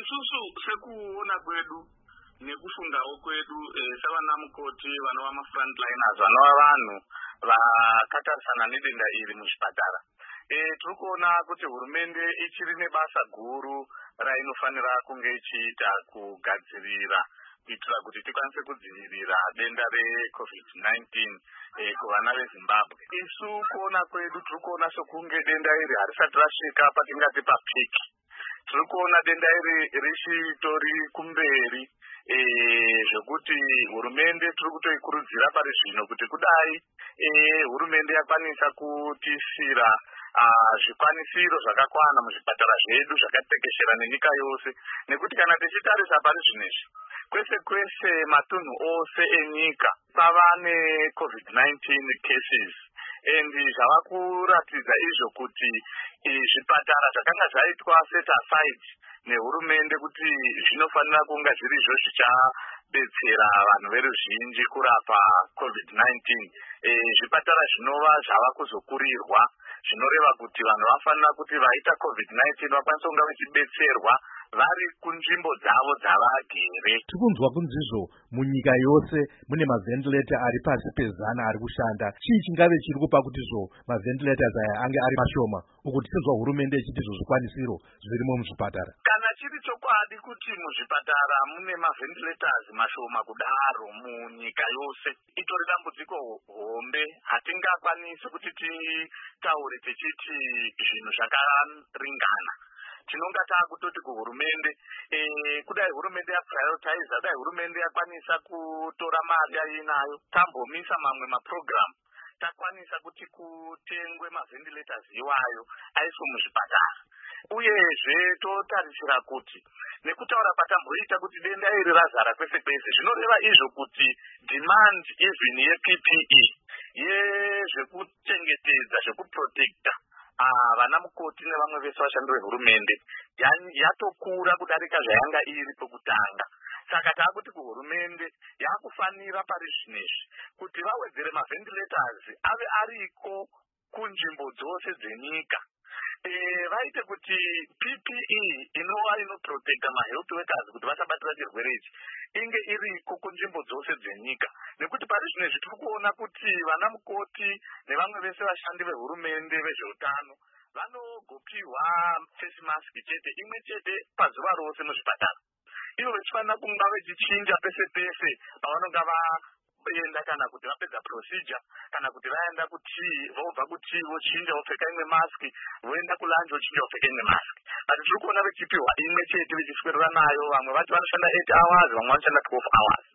isusu sekuona kwedu nekufundawo kwedu savana mukoti vanova mafrontliners vanova vanhu vakatarisana nedenda iri muzvipatara. Tiri kuona kuti hurumende ichiri nebasa guru rainofanira kunge ichiita kugadzirira kuitira kuti tikwanise kudzivirira denda reCovid-19 kuvana veZimbabwe. Isu kuona kwedu tiri kuona sokunge denda iri harisati rasvika patingati papiki. Tiri kuona denda iri richitori kumberi zvekuti hurumende tiri kutoikurudzira pari zvino kuti kudai hurumende yakwanisa kutisira zvikwanisiro zvakakwana muzvipatara zvedu zvakatekeshera nenyika yose, nekuti kana tichitarisa pari zvinezvi kwese matunhu ose enyika pava neCovid-19 cases and zvava kuratidza izvo kuti zvipatara zvakanga zvaitwa set aside nehurumende kuti zvinofanira kunga zviri izvo zvichabetsera vanhu veruzhinji kurapa COVID-19 zvipatara zvinova zvava kuzokurirwa, zvinoreva kuti vanhu vafanira kuti vaita COVID-19 vakwanise kunga vachibetserwa vari kunzvimbo dzavo dzavagere. Tikunzwa kunzizvo munyika yose mune mavhentilator ari pasi pezana ari kushanda. Chii chingave chiri kupa kuti mavhentilators aya ange ari mashoma uku tisinzwa hurumende ichiti zvikwanisiro zvirimo muzvipatara? Kana chiri chokwadi kuti muzvipatara mune mavhentilators mashoma kudaro munyika yose, itori dambudziko hombe. Hatingakwanisi kuti titaure tichiti zvinhu zvakaringana. Tinonga taakutoti kuhurumende kudai hurumende yaprioritize, dai hurumende yakwanisa kutora mari yainayo tambomisa mamwe maprogram, takwanisa kuti kutengwe mavhentilators iwayo aiswe muzvipatara. Uyezve totarisira kuti nekutaura patamboita kuti denda iri razara kwese kwese, zvinoreva izvo kuti demand even yePPE yezvekuchengetedza zvekuprotecta vana mukoti nevamwe vese vashandi vehurumende yatokura kudarika zvayanga iri pekutanga. Saka taakuti kuhurumende yakufanira pari zvinezvi kuti vawedzere mavhentilators ave ariko kunzvimbo dzose dzenyika, vaite kuti PPE inova inoprotecta mahealth workers kuti vasabatira chirwere ichi inge iriko kunzvimbo dzose dzenyika, nekuti pari zvinezvi tiri kuona kuti vana mukoti nevamwe vese vashandi vehurumende vezveutano vanogopiwa face mask chete, imwe chete pazuva rose muzvipatara. Ivo vachifanira kunga vachichinja pese pese pavanonga vaenda, kana kuti vapedza procedure, kana kuti vaenda kutii, vobva kutii vochinja vopfeka imwe mask, voenda kulunch vochinja vopfeka imwe mask. Asi tiri kuona vachipiwa imwe chete vachiswedera nayo, vamwe vacho vanoshanda 8 hours, vamwe vanoshanda 12 hours.